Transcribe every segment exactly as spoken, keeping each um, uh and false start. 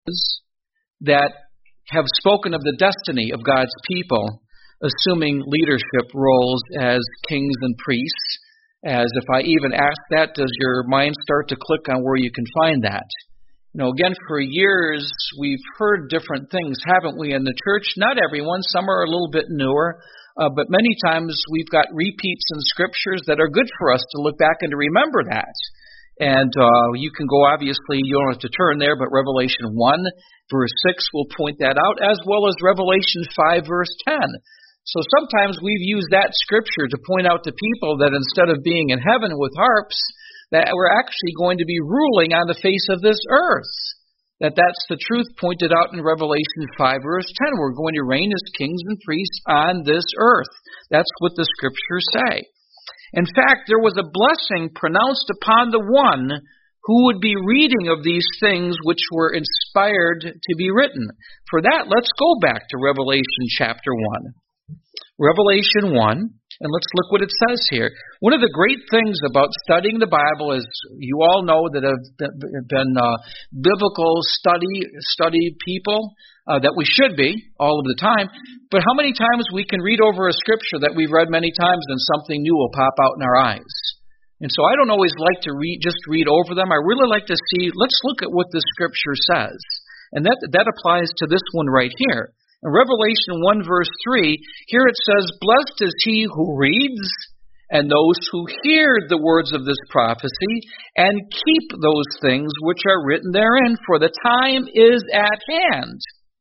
that have spoken of the destiny of God's people, assuming leadership roles as kings and priests. As if I even ask that, does your mind start to click on where you can find that? You know, again, for years, we've heard different things, haven't we, in the church? Not everyone. Some are a little bit newer. Uh, but many times we've got repeats in scriptures that are good for us to look back and to remember that. And uh, you can go, obviously, you don't have to turn there, but Revelation one, verse six will point that out, as well as Revelation five, verse ten. So sometimes we've used that scripture to point out to people that instead of being in heaven with harps, that we're actually going to be ruling on the face of this earth. That that's the truth pointed out in Revelation five, verse ten. We're going to reign as kings and priests on this earth. That's what the scriptures say. In fact, there was a blessing pronounced upon the one who would be reading of these things which were inspired to be written. For that, let's go back to Revelation chapter one. Revelation one, and let's look what it says here. One of the great things about studying the Bible is, you all know that have been uh, biblical study study people, uh, that we should be all of the time, but how many times we can read over a scripture that we've read many times and something new will pop out in our eyes. And so I don't always like to read just read over them. I really like to see, let's look at what the scripture says. And that that applies to this one right here. In Revelation one, verse three, here it says, "Blessed is he who reads, and those who hear the words of this prophecy, and keep those things which are written therein, for the time is at hand."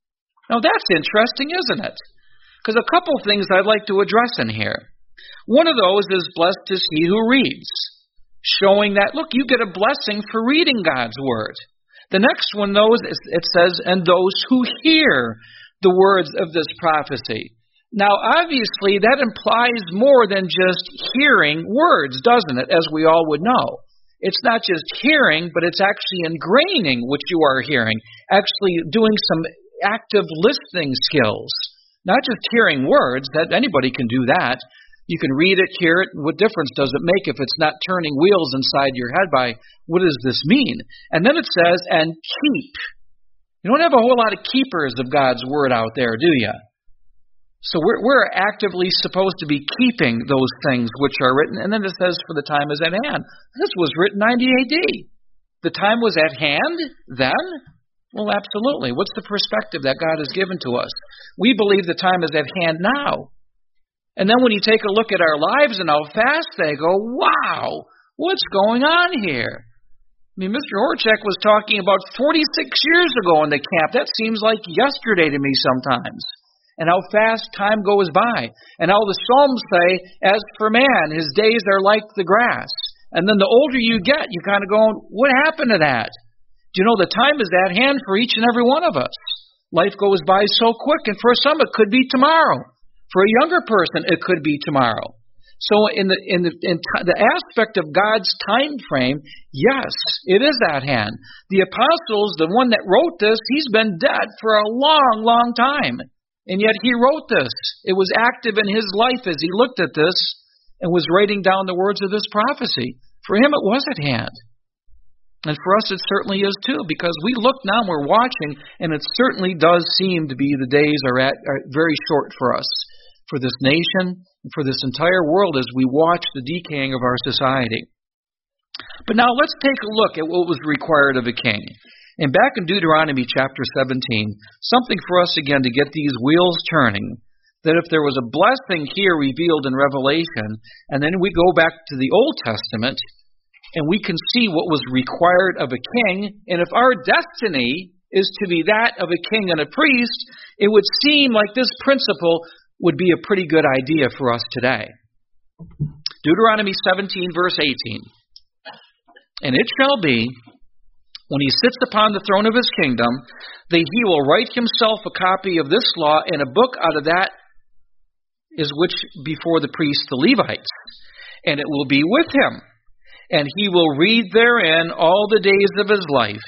Now that's interesting, isn't it? Because a couple things I'd like to address in here. One of those is, blessed is he who reads, showing that, look, you get a blessing for reading God's word. The next one, though, is, it says, "and those who hear the words of this prophecy." Now, obviously, that implies more than just hearing words, doesn't it, as we all would know. It's not just hearing, but it's actually ingraining what you are hearing, actually doing some active listening skills. Not just hearing words, that anybody can do that. You can read it, hear it, and what difference does it make if it's not turning wheels inside your head by, what does this mean? And then it says, "and keep." You don't have a whole lot of keepers of God's word out there, do you? So we're, we're actively supposed to be keeping those things which are written. And then it says, "for the time is at hand." This was written ninety A D. The time was at hand then? Well, absolutely. What's the perspective that God has given to us? We believe the time is at hand now. And then when you take a look at our lives and how fast they go, wow, what's going on here? I mean, Mister Horchak was talking about forty-six years ago in the camp. That seems like yesterday to me sometimes. And how fast time goes by. And how the Psalms say, "as for man, his days are like the grass." And then the older you get, you kind of go, what happened to that? Do you know the time is at hand for each and every one of us? Life goes by so quick, and for some it could be tomorrow. For a younger person, it could be tomorrow. So in the in the in t- the aspect of God's time frame, yes, it is at hand. The apostles, the one that wrote this, he's been dead for a long, long time. And yet he wrote this. It was active in his life as he looked at this and was writing down the words of this prophecy. For him, it was at hand. And for us, it certainly is too, because we look now and we're watching, and it certainly does seem to be the days are at are very short for us, for this nation, and for this entire world as we watch the decaying of our society. But now let's take a look at what was required of a king. And back in Deuteronomy chapter seventeen, something for us again to get these wheels turning, that if there was a blessing here revealed in Revelation, and then we go back to the Old Testament, and we can see what was required of a king, and if our destiny is to be that of a king and a priest, it would seem like this principle would be a pretty good idea for us today. Deuteronomy seventeen, verse eighteen. "And it shall be, when he sits upon the throne of his kingdom, that he will write himself a copy of this law in a book out of that is which before the priests the Levites, and it will be with him, and he will read therein all the days of his life."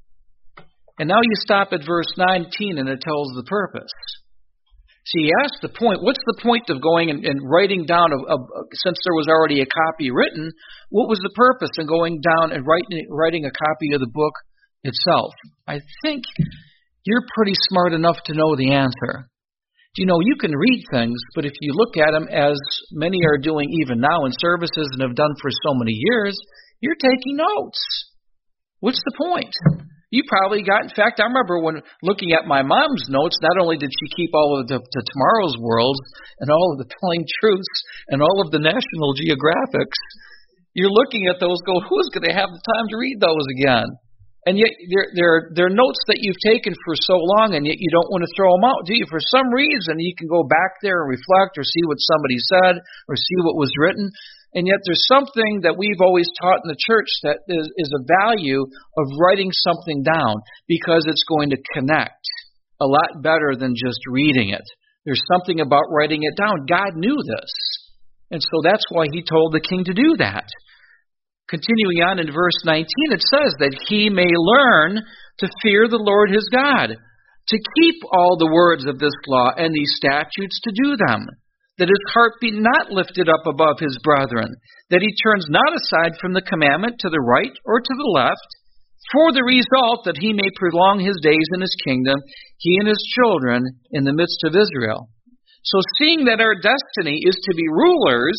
And now you stop at verse nineteen, and it tells the purpose. See, he asked the point, what's the point of going and, and writing down, a, a, since there was already a copy written, what was the purpose in going down and writing, writing a copy of the book itself? I think you're pretty smart enough to know the answer. You know, you can read things, but if you look at them, as many are doing even now in services and have done for so many years, you're taking notes. What's the point? You probably got, in fact, I remember when looking at my mom's notes, not only did she keep all of the, the Tomorrow's Worlds and all of the Telling Truths and all of the National Geographics, you're looking at those, go, who's going to have the time to read those again? And yet they're, they're, they're notes that you've taken for so long, and yet you don't want to throw them out, do you? For some reason, you can go back there and reflect or see what somebody said or see what was written. And yet there's something that we've always taught in the church that is, is a value of writing something down, because it's going to connect a lot better than just reading it. There's something about writing it down. God knew this. And so that's why he told the king to do that. Continuing on in verse nineteen, it says that he may learn to fear the Lord his God, to keep all the words of this law and these statutes to do them, that his heart be not lifted up above his brethren, that he turns not aside from the commandment to the right or to the left, for the result that he may prolong his days in his kingdom, he and his children in the midst of Israel. So seeing that our destiny is to be rulers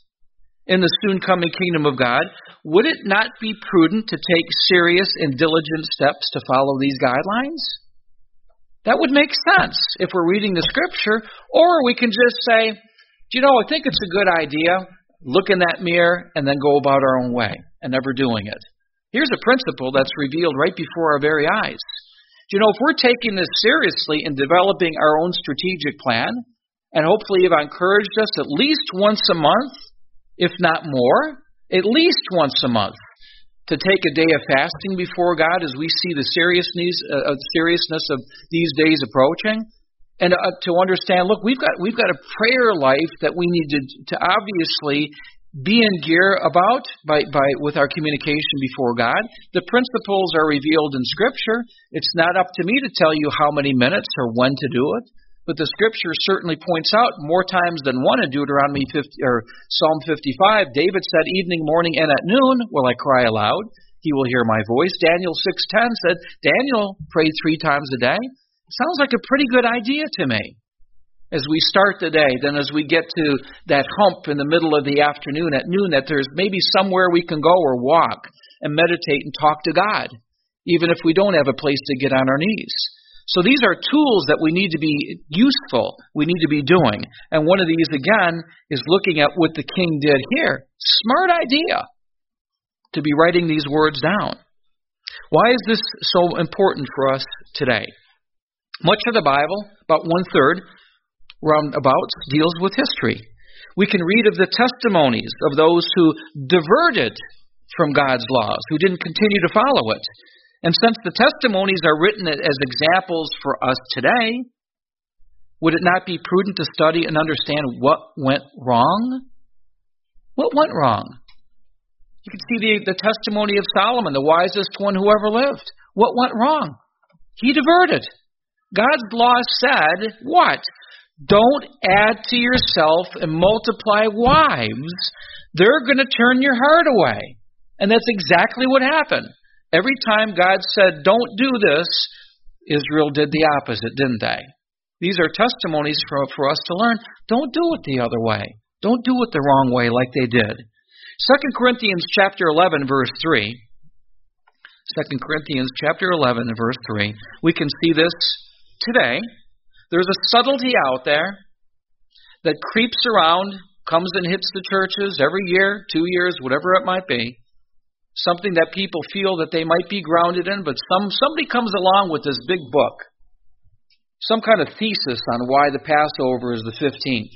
in the soon-coming kingdom of God, would it not be prudent to take serious and diligent steps to follow these guidelines? That would make sense if we're reading the Scripture, or we can just say, do you know, I think it's a good idea, look in that mirror, and then go about our own way, and never doing it. Here's a principle that's revealed right before our very eyes. Do you know, if we're taking this seriously in developing our own strategic plan, and hopefully you've encouraged us at least once a month, if not more, at least once a month, to take a day of fasting before God as we see the seriousness, uh, seriousness of these days approaching, and uh, to understand, look, we've got we've got a prayer life that we need to, to obviously be in gear about by, by with our communication before God. The principles are revealed in Scripture. It's not up to me to tell you how many minutes or when to do it. But the Scripture certainly points out more times than one in Deuteronomy fifty or Psalm fifty-five. David said, "Evening, morning, and at noon will I cry aloud. He will hear my voice." Daniel six ten said, "Daniel prayed three times a day." Sounds like a pretty good idea to me. As we start the day, then as we get to that hump in the middle of the afternoon at noon, that there's maybe somewhere we can go or walk and meditate and talk to God, even if we don't have a place to get on our knees. So these are tools that we need to be useful, we need to be doing. And one of these, again, is looking at what the king did here. Smart idea to be writing these words down. Why is this so important for us today? Much of the Bible, about one-third, roundabouts, deals with history. We can read of the testimonies of those who diverted from God's laws, who didn't continue to follow it. And since the testimonies are written as examples for us today, would it not be prudent to study and understand what went wrong? What went wrong? You can see the, the testimony of Solomon, the wisest one who ever lived. What went wrong? He diverted. God's law said, what? Don't add to yourself and multiply wives. They're going to turn your heart away. And that's exactly what happened. Every time God said, don't do this, Israel did the opposite, didn't they? These are testimonies for, for us to learn. Don't do it the other way. Don't do it the wrong way like they did. Second Corinthians chapter eleven, verse three. Second Corinthians chapter eleven, verse three. We can see this today. There's a subtlety out there that creeps around, comes and hits the churches every year, two years, whatever it might be. Something that people feel that they might be grounded in, but some somebody comes along with this big book, some kind of thesis on why the Passover is the fifteenth.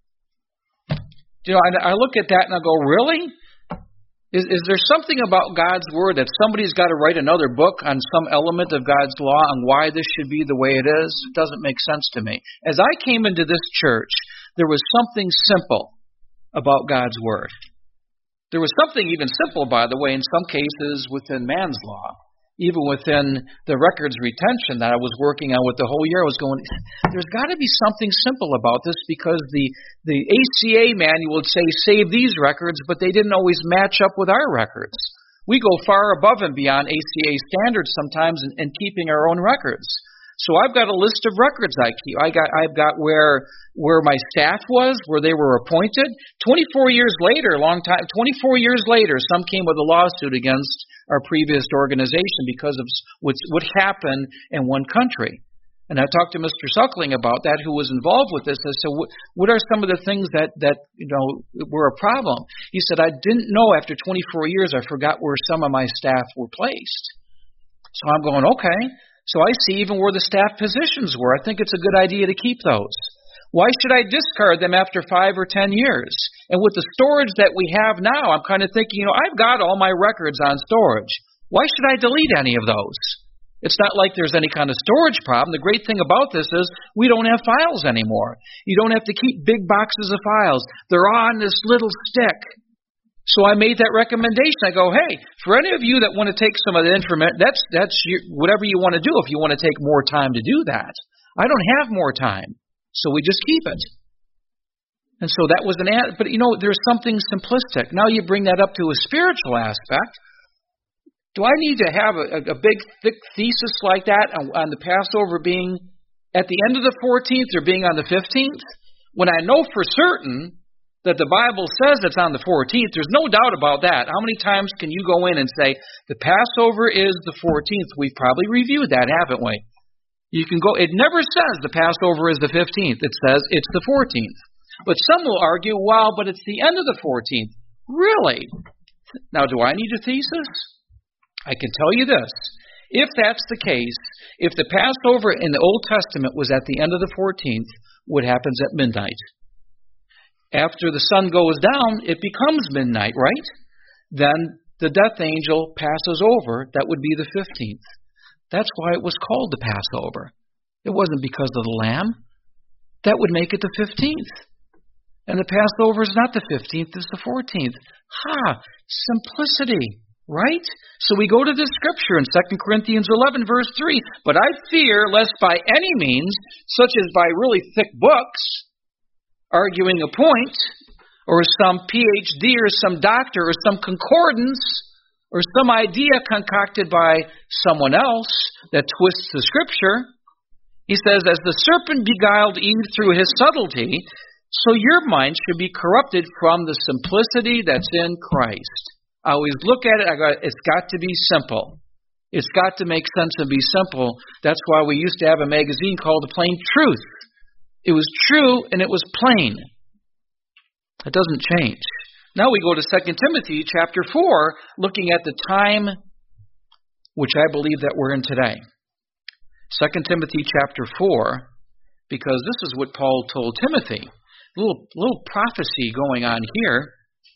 You know, I, I look at that and I go, really? Is, is there something about God's Word that somebody's got to write another book on some element of God's law and why this should be the way it is? It doesn't make sense to me. As I came into this church, there was something simple about God's Word. There was something even simple, by the way, in some cases within man's law, even within the records retention that I was working on with the whole year. I was going, there's got to be something simple about this, because the, the A C A manual would say, save these records, but they didn't always match up with our records. We go far above and beyond A C A standards sometimes in, in keeping our own records. So I've got a list of records I keep. I got, I've got where where my staff was, where they were appointed. twenty-four years later, long time, twenty-four years later, some came with a lawsuit against our previous organization because of what what happened in one country. And I talked to Mister Suckling about that, who was involved with this. I said, what, what are some of the things that, that you know were a problem? He said, I didn't know after twenty-four years, I forgot where some of my staff were placed. So I'm going, okay. So I see even where the staff positions were. I think it's a good idea to keep those. Why should I discard them after five or ten years? And with the storage that we have now, I'm kind of thinking, you know, I've got all my records on storage. Why should I delete any of those? It's not like there's any kind of storage problem. The great thing about this is we don't have files anymore. You don't have to keep big boxes of files. They're on this little stick. So I made that recommendation. I go, hey, for any of you that want to take some of the information, that's that's your, whatever you want to do if you want to take more time to do that. I don't have more time, so we just keep it. And so that was an ad, but you know, there's something simplistic. Now you bring that up to a spiritual aspect. Do I need to have a, a big, thick thesis like that on, on the Passover being at the end of the fourteenth or being on the fifteenth? When I know for certain that the Bible says it's on the fourteenth, there's no doubt about that. How many times can you go in and say, the Passover is the fourteenth? We've probably reviewed that, haven't we? You can go, it never says the Passover is the fifteenth. It says it's the fourteenth. But some will argue, well, but it's the end of the fourteenth. Really? Now, do I need a thesis? I can tell you this. If that's the case, if the Passover in the Old Testament was at the end of the fourteenth, what happens at midnight? After the sun goes down, it becomes midnight, right? Then the death angel passes over. That would be the fifteenth. That's why it was called the Passover. It wasn't because of the lamb. That would make it the fifteenth. And the Passover is not the fifteenth, it's the fourteenth. Ha! Simplicity, right? So we go to the scripture in Second Corinthians eleven, verse three. But I fear lest by any means, such as by really thick books, arguing a point, or some P H D or some doctor or some concordance or some idea concocted by someone else that twists the scripture. He says, as the serpent beguiled Eve through his subtlety, so your mind should be corrupted from the simplicity that's in Christ. I always look at it, I go, it's got to be simple. It's got to make sense and be simple. That's why we used to have a magazine called The Plain Truth. It was true and it was plain. It doesn't change. Now we go to Second Timothy chapter four, looking at the time which I believe that we're in today. Second Timothy chapter four, because this is what Paul told Timothy. A little, little prophecy going on here.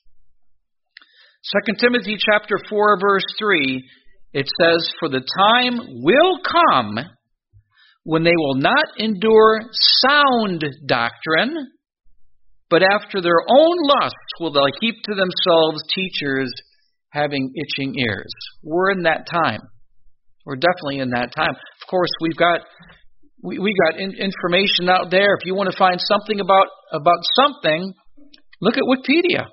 Second Timothy chapter four, verse three, it says, for the time will come when they will not endure sound doctrine, but after their own lusts will they heap to themselves teachers having itching ears. We're in that time. We're definitely in that time. Of course, we've got we, we got in, information out there. If you want to find something about about something, look at Wikipedia.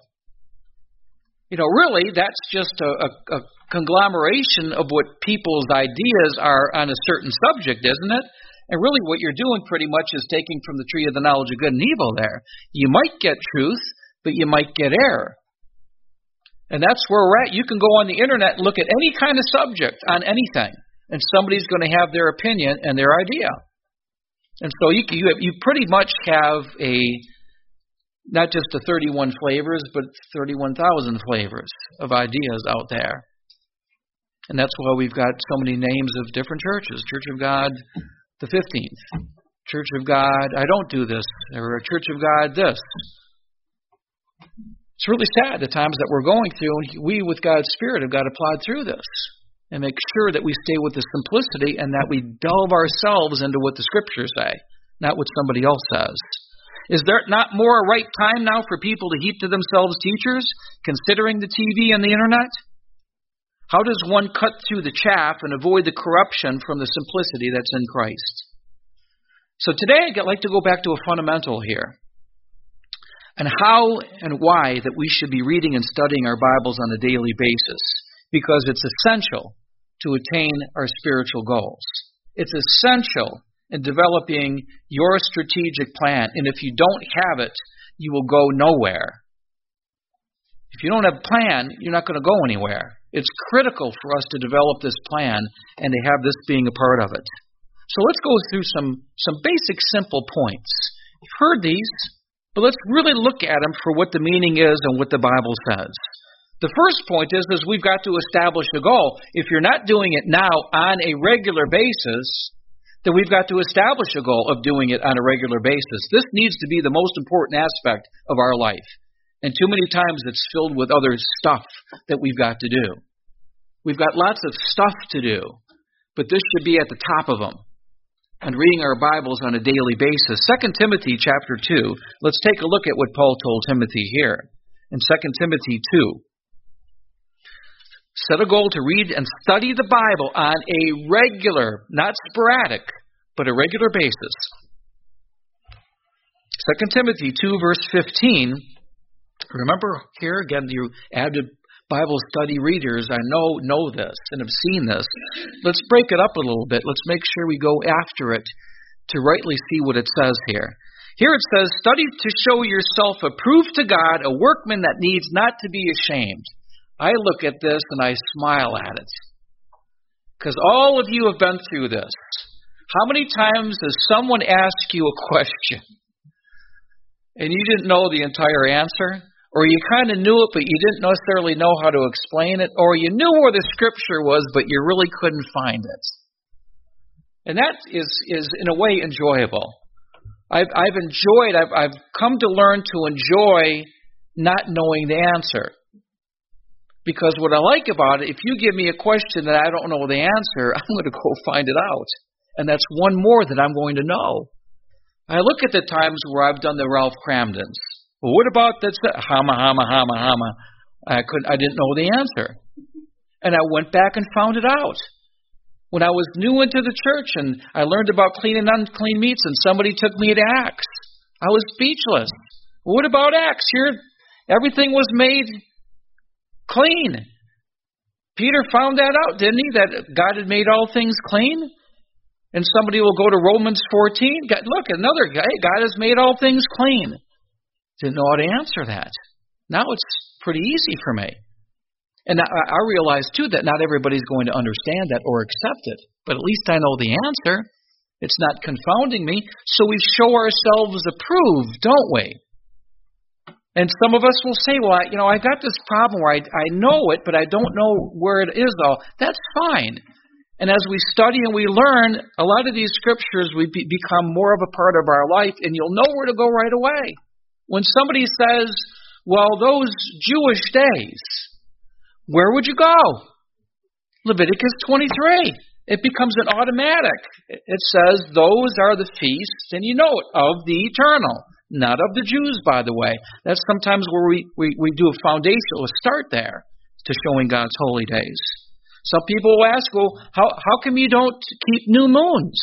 You know, really, that's just a, a, a conglomeration of what people's ideas are on a certain subject, isn't it? And really what you're doing pretty much is taking from the tree of the knowledge of good and evil there. You might get truth, but you might get error. And that's where we're at. You can go on the internet and look at any kind of subject on anything, and somebody's going to have their opinion and their idea. And so you you, have, you pretty much have a, not just the thirty-one flavors, but thirty-one thousand flavors of ideas out there. And that's why we've got so many names of different churches. Church of God, the fifteenth. Church of God, I don't do this. Or Church of God, this. It's really sad the times that we're going through, and we with God's Spirit have got to plod through this and make sure that we stay with the simplicity and that we delve ourselves into what the Scriptures say, not what somebody else says. Is there not more a right time now for people to heap to themselves teachers, considering the T V and the Internet? How does one cut through the chaff and avoid the corruption from the simplicity that's in Christ? So today I'd like to go back to a fundamental here, and how and why that we should be reading and studying our Bibles on a daily basis. because it's essential to attain our spiritual goals. It's essential in developing your strategic plan. And if you don't have it, you will go nowhere. If you don't have a plan, you're not going to go anywhere. It's critical for us to develop this plan and to have this being a part of it. So let's go through some, some basic, simple points. You've heard these, but let's really look at them for what the meaning is and what the Bible says. The first point is, is we've got to establish a goal. If you're not doing it now on a regular basis, then we've got to establish a goal of doing it on a regular basis. This needs to be the most important aspect of our life. And too many times it's filled with other stuff that we've got to do. We've got lots of stuff to do, but this should be at the top of them. And reading our Bibles on a daily basis. Second Timothy chapter two, let's take a look at what Paul told Timothy here. In Second Timothy two, set a goal to read and study the Bible on a regular, not sporadic, but a regular basis. Second Timothy two, verse fifteen. Remember here, again, you avid Bible study readers, I know know this and have seen this. Let's break it up a little bit. Let's make sure we go after it to rightly see what it says here. Here it says, study to show yourself approved to God, a workman that needs not to be ashamed. I look at this and I smile at it. Because all of you have been through this. How many times does someone ask you a question and you didn't know the entire answer? Or you kind of knew it, but you didn't necessarily know how to explain it. Or you knew where the scripture was, but you really couldn't find it. And that is, is in a way, enjoyable. I've, I've enjoyed, I've, I've come to learn to enjoy not knowing the answer. Because what I like about it, if you give me a question that I don't know the answer, I'm going to go find it out. And that's one more that I'm going to know. I look at the times where I've done the Ralph Cramdens. Well, what about that? Hama, hama, hama, hama. I couldn't. I didn't know the answer, and I went back and found it out. When I was new into the church and I learned about clean and unclean meats, and somebody took me to Acts, I was speechless. What about Acts? Here, everything was made clean. Peter found that out, didn't he? That God had made all things clean. And somebody will go to Romans fourteen. God, look, another guy. God has made all things clean. Didn't know how to answer that. Now it's pretty easy for me. And I, I realize, too, that not everybody's going to understand that or accept it. But at least I know the answer. It's not confounding me. So we show ourselves approved, don't we? And some of us will say, well, I, you know, I've got this problem where I, I know it, but I don't know where it is all. That's fine. And as we study and we learn, a lot of these scriptures we be, become more of a part of our life, and you'll know where to go right away. When somebody says, well, those Jewish days, where would you go? Leviticus twenty-three. It becomes an automatic. It says those are the feasts, and you know it, of the eternal, not of the Jews, by the way. That's sometimes where we, we, we do a foundational start there to showing God's holy days. Some people will ask, well, how, how come you don't keep new moons?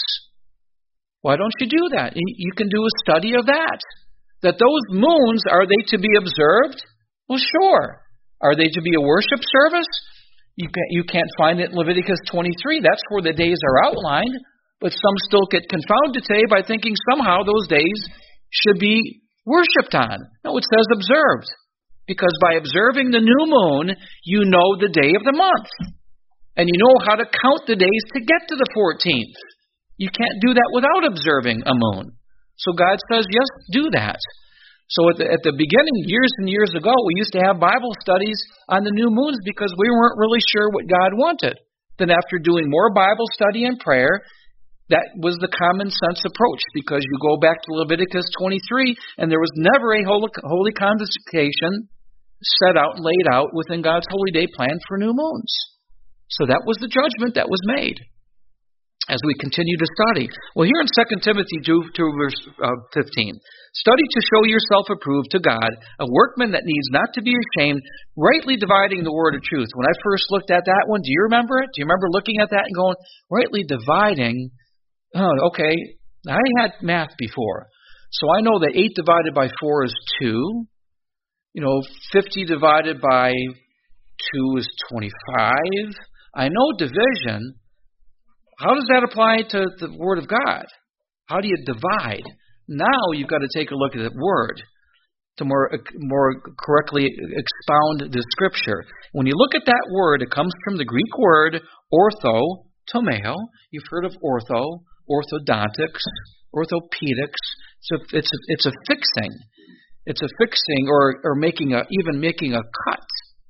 Why don't you do that? You can do a study of that. That those moons, are they to be observed? Well, sure. Are they to be a worship service? You can't, you can't find it in Leviticus twenty-three. That's where the days are outlined. But some still get confounded today by thinking somehow those days should be worshipped on. No, it says observed. Because by observing the new moon, you know the day of the month. And you know how to count the days to get to the fourteenth. You can't do that without observing a moon. So God says, yes, do that. So at the, at the beginning, years and years ago, we used to have Bible studies on the new moons because we weren't really sure what God wanted. Then after doing more Bible study and prayer, that was the common sense approach, because you go back to Leviticus twenty-three, and there was never a holy, holy convocation set out and laid out within God's holy day plan for new moons. So that was the judgment that was made. As we continue to study. Well, here in Second Timothy two, verse fifteen, study to show yourself approved to God, a workman that needs not to be ashamed, rightly dividing the word of truth. When I first looked at that one, do you remember it? Do you remember looking at that and going, rightly dividing? Oh, okay, I had math before. So I know that eight divided by four is two. You know, fifty divided by two is twenty-five. I know division. How does that apply to the Word of God? How do you divide? Now you've got to take a look at that word to more more correctly expound the Scripture. When you look at that word, it comes from the Greek word ortho, tomeo. You've heard of ortho, orthodontics, orthopedics. So it's a, it's a fixing. It's a fixing or, or making a even making a cut.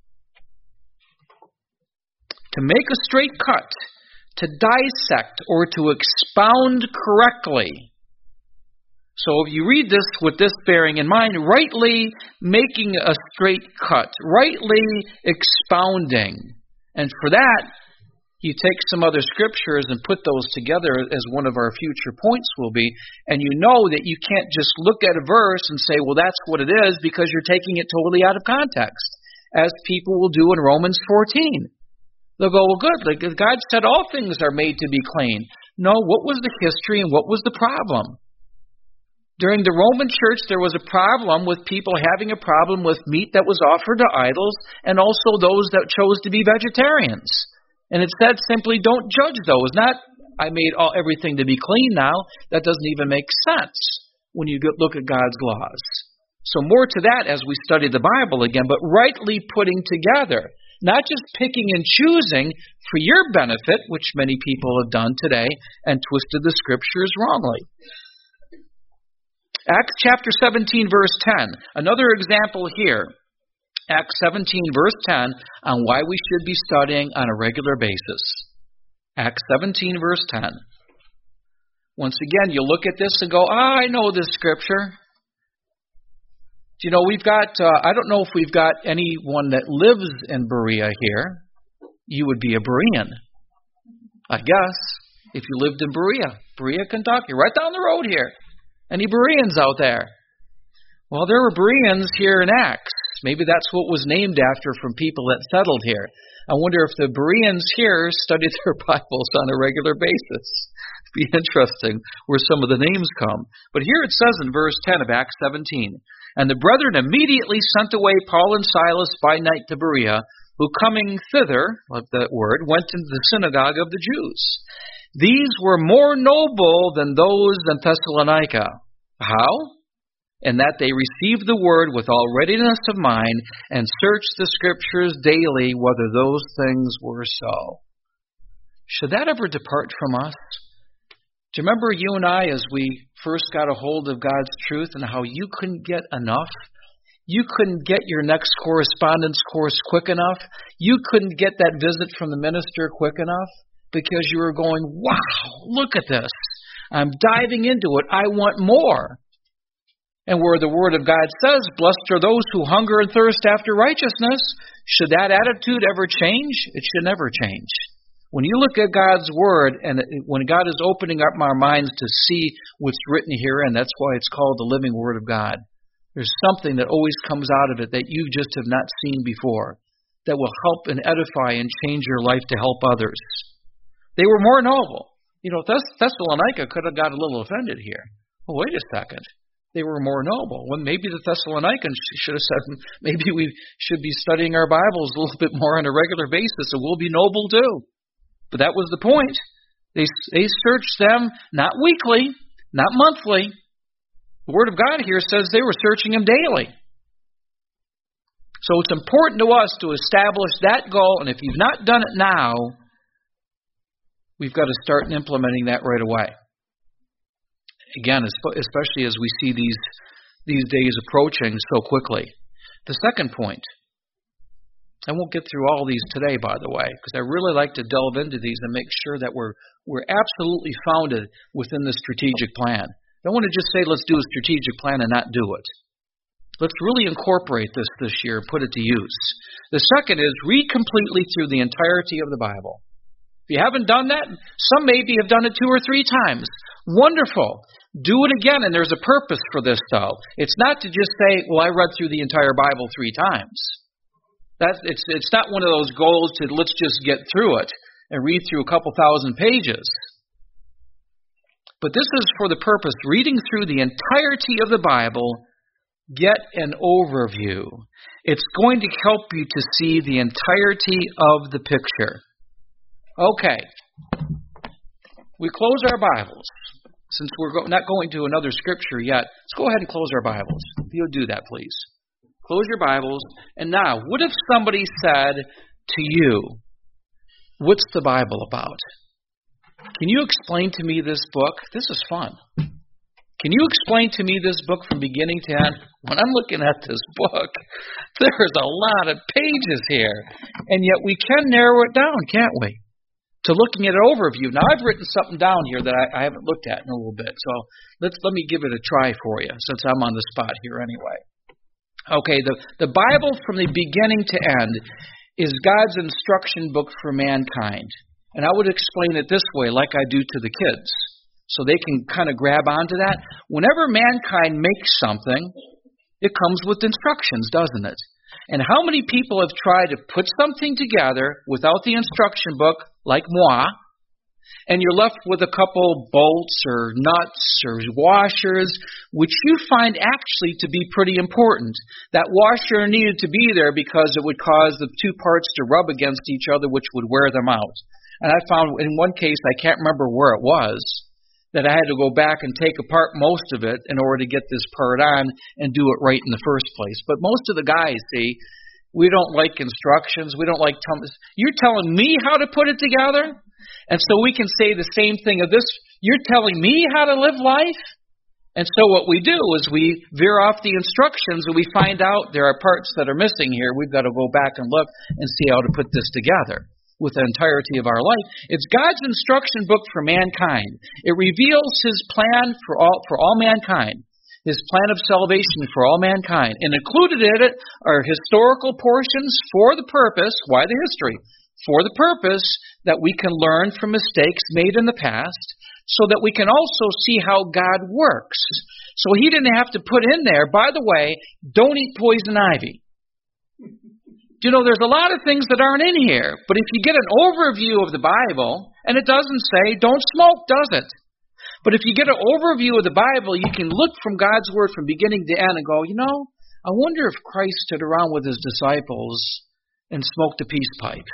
To make a straight cut, to dissect or to expound correctly. So if you read this with this bearing in mind, rightly making a straight cut, rightly expounding. And for that, you take some other scriptures and put those together as one of our future points will be, and you know that you can't just look at a verse and say, well, that's what it is, because you're taking it totally out of context, as people will do in Romans fourteen. They'll go, well, good, like God said all things are made to be clean. No, what was the history and what was the problem? During the Roman church, there was a problem with people having a problem with meat that was offered to idols, and also those that chose to be vegetarians. And it said simply, don't judge those. Not, I made all everything to be clean now. That doesn't even make sense when you look at God's laws. So more to that as we study the Bible again, but rightly putting together, not just picking and choosing for your benefit, which many people have done today, and twisted the Scriptures wrongly. Acts chapter seventeen, verse ten. Another example here. Acts seventeen, verse ten, on why we should be studying on a regular basis. Acts seventeen, verse ten. Once again, you look at this and go, ah, I know this scripture. You know, we've got, uh, I don't know if we've got anyone that lives in Berea here. You would be a Berean, I guess, if you lived in Berea. Berea, Kentucky, right down the road here. Any Bereans out there? Well, there were Bereans here in Acts. Maybe that's what was named after from people that settled here. I wonder if the Bereans here studied their Bibles on a regular basis. It'd be interesting where some of the names come. But here it says in verse ten of Acts seventeen, and the brethren immediately sent away Paul and Silas by night to Berea, who coming thither, like that word, went into the synagogue of the Jews. These were more noble than those in Thessalonica. How? In that they received the word with all readiness of mind, and searched the Scriptures daily whether those things were so. Should that ever depart from us? Do you remember you and I, as we first got a hold of God's truth, and how you couldn't get enough? You couldn't get your next correspondence course quick enough. You couldn't get that visit from the minister quick enough because you were going, wow, look at this. I'm diving into it. I want more. And where the Word of God says, blessed are those who hunger and thirst after righteousness, should that attitude ever change? It should never change. When you look at God's Word, and when God is opening up our minds to see what's written here, and that's why it's called the living Word of God, there's something that always comes out of it that you just have not seen before that will help and edify and change your life to help others. They were more noble. You know, Thess- Thessalonica could have got a little offended here. Well, wait a second. They were more noble. Well, maybe the Thessalonians should have said, maybe we should be studying our Bibles a little bit more on a regular basis, and we'll be noble too. But that was the point. They they searched them not weekly, not monthly. The Word of God here says they were searching them daily. So it's important to us to establish that goal, and if you've not done it now, we've got to start implementing that right away. Again, especially as we see these these days approaching so quickly. The second point, I won't get through all these today, by the way, because I really like to delve into these and make sure that we're we're absolutely founded within the strategic plan. I don't want to just say let's do a strategic plan and not do it. Let's really incorporate this this year and put it to use. The second is read completely through the entirety of the Bible. If you haven't done that, some maybe have done it two or three times. Wonderful. Do it again, and there's a purpose for this, though. It's not to just say, well, I read through the entire Bible three times. That's, it's, it's not one of those goals to let's just get through it and read through a couple thousand pages. But this is for the purpose, reading through the entirety of the Bible get an overview. It's going to help you to see the entirety of the picture. Okay. We close our Bibles. Since we're go- not going to another scripture yet, let's go ahead and close our Bibles. If you'll do that, please. Close your Bibles. And now, what if somebody said to you, what's the Bible about? Can you explain to me this book? This is fun. Can you explain to me this book from beginning to end? When I'm looking at this book, there's a lot of pages here. And yet we can narrow it down, can't we? To looking at an overview. Now, I've written something down here that I, I haven't looked at in a little bit. So let's let me give it a try for you, since I'm on the spot here anyway. Okay, the, the Bible from the beginning to end is God's instruction book for mankind. And I would explain it this way, like I do to the kids, so they can kind of grab onto that. Whenever mankind makes something, it comes with instructions, doesn't it? And how many people have tried to put something together without the instruction book, like moi, and you're left with a couple bolts or nuts or washers, which you find actually to be pretty important. That washer needed to be there because it would cause the two parts to rub against each other, which would wear them out. And I found in one case, I can't remember where it was, that I had to go back and take apart most of it in order to get this part on and do it right in the first place. But most of the guys, see, we don't like instructions. We don't like tell- you're telling me how to put it together? And so we can say the same thing of this. You're telling me how to live life? And so what we do is we veer off the instructions and we find out there are parts that are missing here. We've got to go back and look and see how to put this together with the entirety of our life. It's God's instruction book for mankind. It reveals His plan for all for all mankind, His plan of salvation for all mankind. And included in it are historical portions for the purpose, why the history? For the purpose that we can learn from mistakes made in the past, so that we can also see how God works. So He didn't have to put in there, by the way, don't eat poison ivy. You know, there's a lot of things that aren't in here. But if you get an overview of the Bible, and it doesn't say don't smoke, does it? But if you get an overview of the Bible, you can look from God's Word from beginning to end and go, you know, I wonder if Christ stood around with His disciples and smoked a peace pipe.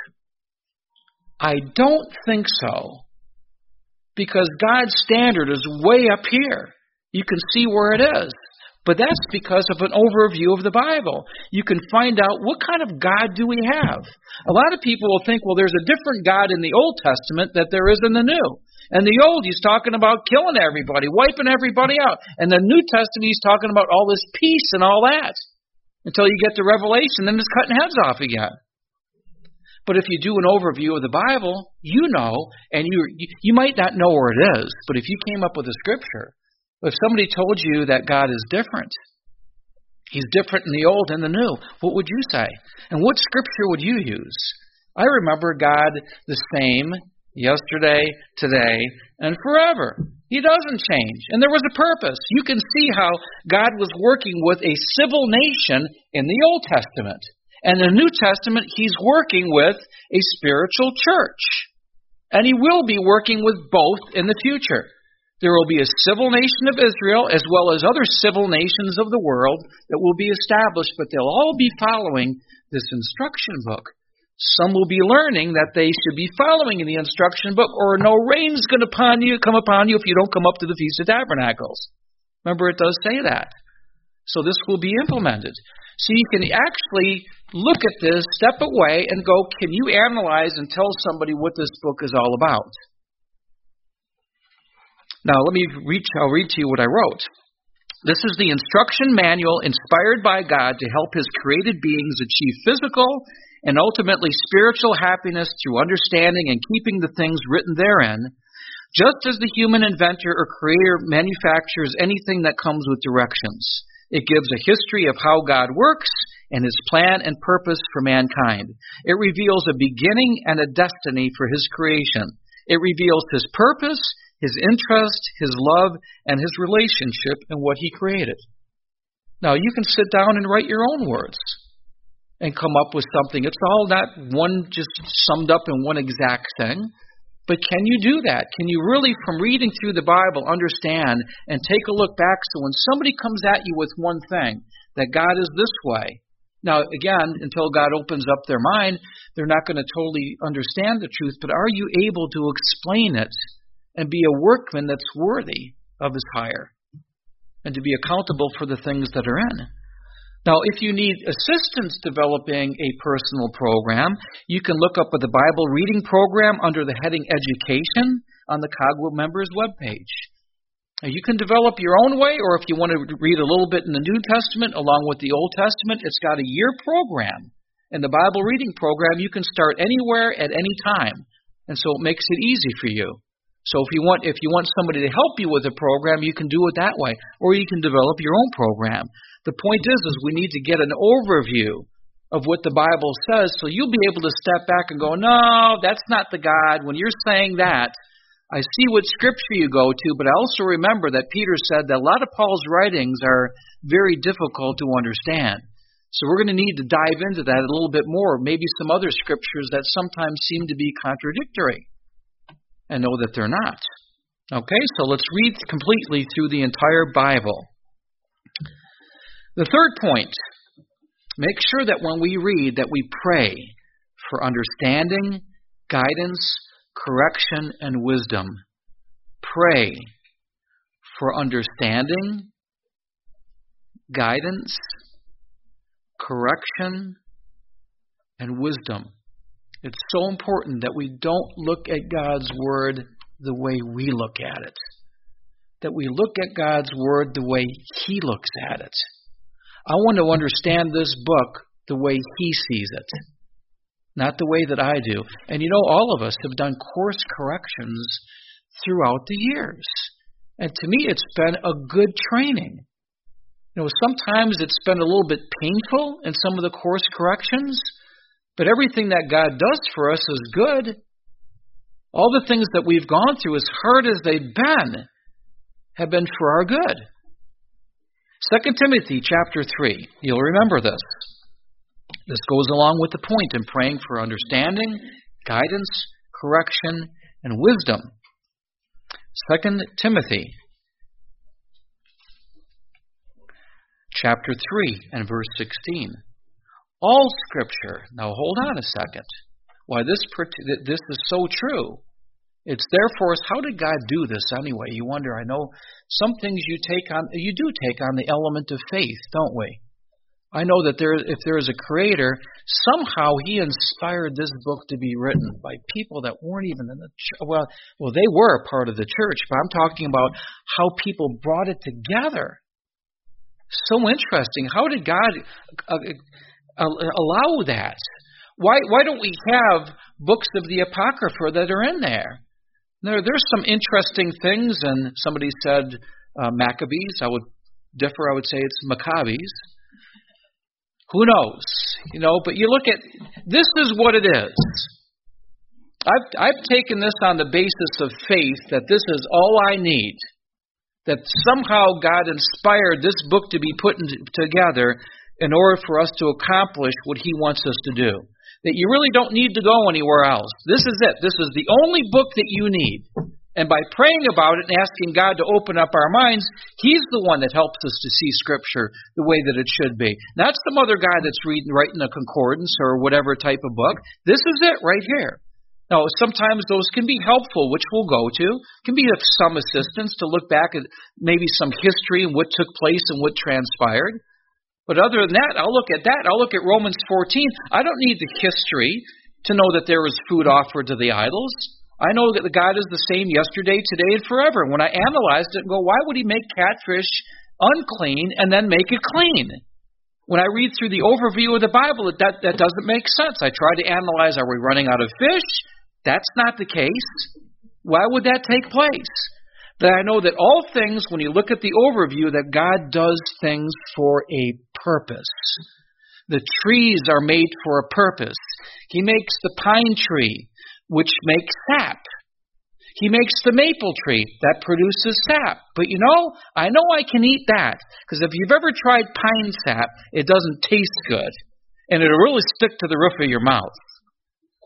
I don't think so. Because God's standard is way up here. You can see where it is. But that's because of an overview of the Bible. You can find out what kind of God do we have. A lot of people will think, well, there's a different God in the Old Testament that there is in the New. And the Old, He's talking about killing everybody, wiping everybody out. And the New Testament, He's talking about all this peace and all that. Until you get to Revelation, then it's cutting heads off again. But if you do an overview of the Bible, you know, and you, you you might not know where it is, but if you came up with a scripture, if somebody told you that God is different, He's different in the Old and the New, what would you say? And what scripture would you use? I remember God the same yesterday, today, and forever. He doesn't change. And there was a purpose. You can see how God was working with a civil nation in the Old Testament. And in the New Testament, He's working with a spiritual church. And He will be working with both in the future. There will be a civil nation of Israel as well as other civil nations of the world that will be established, but they'll all be following this instruction book. Some will be learning that they should be following in the instruction book, or no rain's going to upon you, come upon you if you don't come up to the Feast of Tabernacles. Remember, it does say that. So this will be implemented. So you can actually look at this, step away, and go, can you analyze and tell somebody what this book is all about? Now, let me read, I'll read to you what I wrote. This is the instruction manual inspired by God to help His created beings achieve physical and ultimately spiritual happiness through understanding and keeping the things written therein, just as the human inventor or creator manufactures anything that comes with directions. It gives a history of how God works and His plan and purpose for mankind. It reveals a beginning and a destiny for His creation. It reveals His purpose, His interest, His love, and His relationship in what He created. Now, you can sit down and write your own words and come up with something. It's all not one just summed up in one exact thing. But can you do that? Can you really, from reading through the Bible, understand and take a look back so when somebody comes at you with one thing, that God is this way. Now, again, until God opens up their mind, they're not going to totally understand the truth, but are you able to explain it and be a workman that's worthy of his hire and to be accountable for the things that are in? Now, if you need assistance developing a personal program, you can look up at the Bible reading program under the heading Education on the Cogwell members webpage. You can develop your own way, or if you want to read a little bit in the New Testament along with the Old Testament, it's got a year program. In the Bible reading program, you can start anywhere at any time, and so it makes it easy for you. So if you want if you want somebody to help you with a program, you can do it that way, or you can develop your own program. The point is, is we need to get an overview of what the Bible says, so you'll be able to step back and go, no, that's not the God. When you're saying that, I see what scripture you go to, but I also remember that Peter said that a lot of Paul's writings are very difficult to understand. So we're going to need to dive into that a little bit more, maybe some other scriptures that sometimes seem to be contradictory, and know that they're not. Okay, so let's read completely through the entire Bible. The third point, make sure that when we read that we pray for understanding, guidance, correction, and wisdom. Pray for understanding, guidance, correction, and wisdom. It's so important that we don't look at God's Word the way we look at it. That we look at God's Word the way He looks at it. I want to understand this book the way He sees it, not the way that I do. And you know, all of us have done course corrections throughout the years. And to me, it's been a good training. You know, sometimes it's been a little bit painful in some of the course corrections, but everything that God does for us is good. All the things that we've gone through, as hard as they've been, have been for our good. Second Timothy chapter three. You'll remember this. This goes along with the point in praying for understanding, guidance, correction, and wisdom. Second Timothy chapter three and verse sixteen. All Scripture. Now hold on a second. Why, this this is so true. It's there for us. How did God do this anyway? You wonder. I know some things you take on. You do take on the element of faith, don't we? I know that there, if there is a creator, somehow he inspired this book to be written by people that weren't even in the church. Well, well, they were a part of the church, but I'm talking about how people brought it together. So interesting. How did God uh, uh, allow that? Why why don't we have books of the Apocrypha that are in there? There there's some interesting things, and somebody said uh, Maccabees. I would differ. I would say it's Maccabees. Who knows? You know, but you look at, this is what it is. I've I've taken this on the basis of faith that this is all I need. That somehow God inspired this book to be put in, together in order for us to accomplish what He wants us to do. That you really don't need to go anywhere else. This is it. This is the only book that you need. And by praying about it and asking God to open up our minds, He's the one that helps us to see Scripture the way that it should be. Not some other guy that's reading, writing a concordance or whatever type of book. This is it right here. Now, sometimes those can be helpful, which we'll go to. Can be of some assistance to look back at maybe some history and what took place and what transpired. But other than that, I'll look at that. I'll look at Romans fourteen. I don't need the history to know that there was food offered to the idols. I know that God is the same yesterday, today, and forever. When I analyzed it and go, why would He make catfish unclean and then make it clean? When I read through the overview of the Bible, that, that doesn't make sense. I try to analyze, are we running out of fish? That's not the case. Why would that take place? That I know that all things, when you look at the overview, that God does things for a purpose. The trees are made for a purpose. He makes the pine tree, which makes sap. He makes the maple tree that produces sap. But you know, I know I can eat that, because if you've ever tried pine sap, it doesn't taste good. And it'll really stick to the roof of your mouth.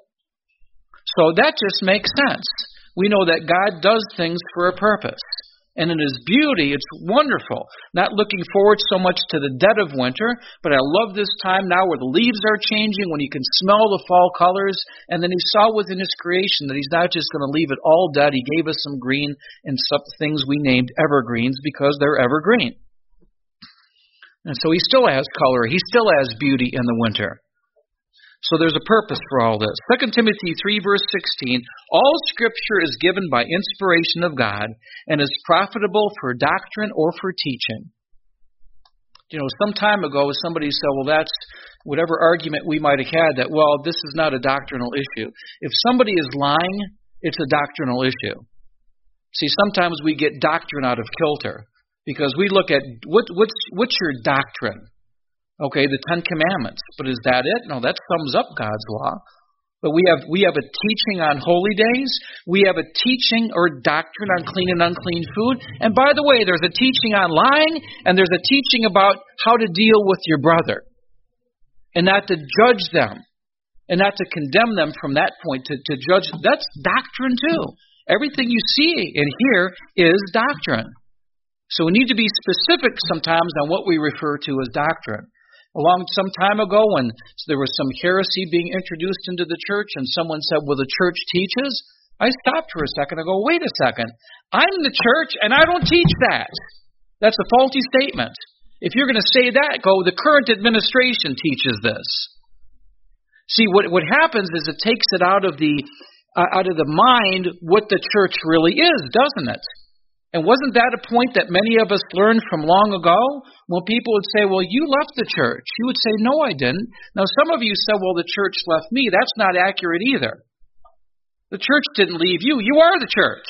So that just makes sense. We know that God does things for a purpose. And in His beauty, it's wonderful. Not looking forward so much to the dead of winter, but I love this time now where the leaves are changing, when you can smell the fall colors. And then He saw within His creation that He's not just going to leave it all dead. He gave us some green and some things we named evergreens because they're evergreen. And so He still has color. He still has beauty in the winter. So there's a purpose for all this. Second Timothy three, verse sixteen, all Scripture is given by inspiration of God and is profitable for doctrine or for teaching. You know, some time ago, somebody said, well, that's whatever argument we might have had that, well, this is not a doctrinal issue. If somebody is lying, it's a doctrinal issue. See, sometimes we get doctrine out of kilter because we look at what, what's, what's your doctrine? Okay, the Ten Commandments. But is that it? No, that sums up God's law. But we have we have a teaching on holy days. We have a teaching or doctrine on clean and unclean food. And by the way, there's a teaching on lying, and there's a teaching about how to deal with your brother. And not to judge them. And not to condemn them from that point. To, to judge. That's doctrine too. Everything you see and hear is doctrine. So we need to be specific sometimes on what we refer to as doctrine. A long some time ago when there was some heresy being introduced into the church and someone said, well, the church teaches, I stopped for a second. I go, wait a second. I'm the church and I don't teach that. That's a faulty statement. If you're going to say that, go, the current administration teaches this. See, what what happens is it takes it out of the uh, out of the mind what the church really is, doesn't it? And wasn't that a point that many of us learned from long ago? When people would say, well, you left the church. You would say, no, I didn't. Now, some of you said, well, the church left me. That's not accurate either. The church didn't leave you. You are the church.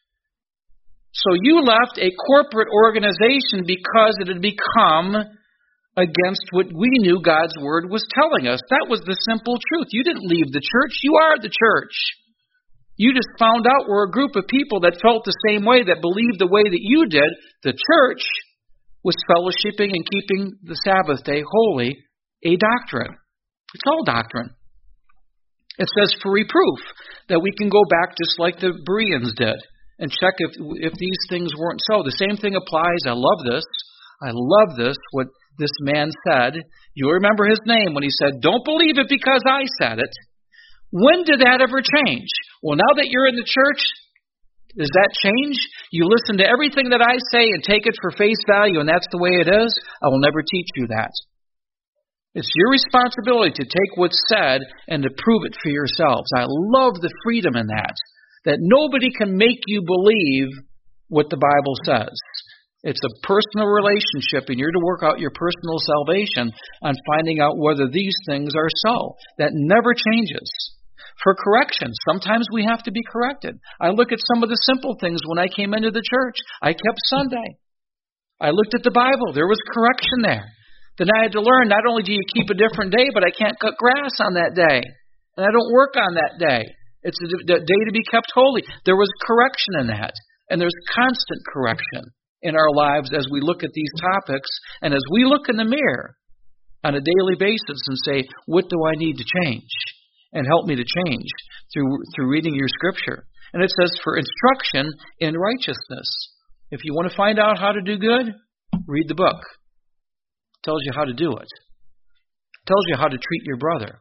So you left a corporate organization because it had become against what we knew God's Word was telling us. That was the simple truth. You didn't leave the church. You are the church. You just found out we're a group of people that felt the same way, that believed the way that you did. The church was fellowshipping and keeping the Sabbath day holy, a doctrine. It's all doctrine. It says for reproof, that we can go back just like the Bereans did and check if if these things weren't so. The same thing applies. I love this. I love this, what this man said. You remember his name when he said, don't believe it because I said it. When did that ever change? Well, now that you're in the church, does that change? You listen to everything that I say and take it for face value, and that's the way it is? I will never teach you that. It's your responsibility to take what's said and to prove it for yourselves. I love the freedom in that, that nobody can make you believe what the Bible says. It's a personal relationship, and you're to work out your personal salvation on finding out whether these things are so. That never changes. For correction, sometimes we have to be corrected. I look at some of the simple things when I came into the church. I kept Sunday. I looked at the Bible. There was correction there. Then I had to learn, not only do you keep a different day, but I can't cut grass on that day. And I don't work on that day. It's a day to be kept holy. There was correction in that. And there's constant correction in our lives as we look at these topics and as we look in the mirror on a daily basis and say, what do I need to change? And help me to change through through reading your Scripture. And it says for instruction in righteousness. If you want to find out how to do good, read the book. It tells you how to do it. It tells you how to treat your brother.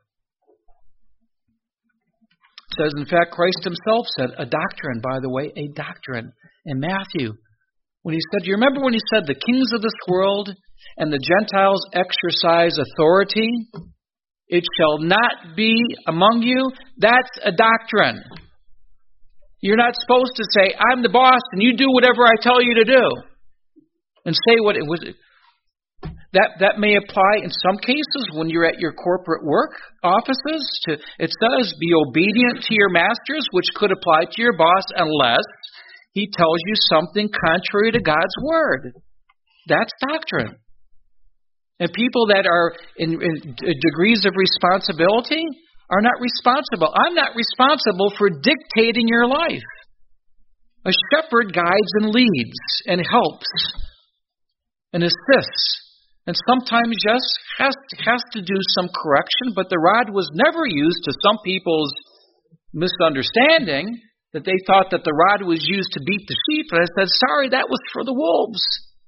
It says, in fact, Christ himself said, a doctrine, by the way, a doctrine. In Matthew, when he said, do you remember when he said, the kings of this world and the Gentiles exercise authority? It shall not be among you. That's a doctrine. You're not supposed to say, I'm the boss and you do whatever I tell you to do. And say what it was. That that may apply in some cases when you're at your corporate work offices. To, it says, be obedient to your masters, which could apply to your boss unless he tells you something contrary to God's word. That's doctrine. And people that are in, in degrees of responsibility are not responsible. I'm not responsible for dictating your life. A shepherd guides and leads and helps and assists. And sometimes, yes, has, has to do some correction, but the rod was never used to some people's misunderstanding. that they thought that the rod was used to beat the sheep. And I said, sorry, that was for the wolves.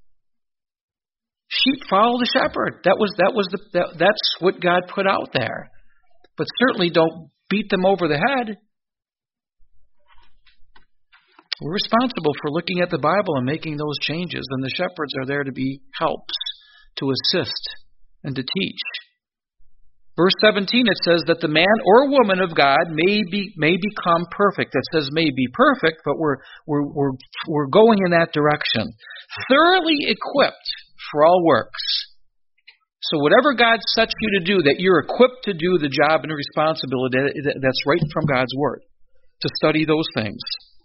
Sheep follow the shepherd. That was that was the that, that's what God put out there. But certainly don't beat them over the head. We're responsible for looking at the Bible and making those changes, and the shepherds are there to be helps, to assist, and to teach. Verse seventeen, it says that the man or woman of God may be may become perfect. It says may be perfect, but we're we're we're we're going in that direction. Thoroughly equipped for all works. So whatever God sets you to do, that you're equipped to do the job and responsibility, that's right from God's Word, to study those things.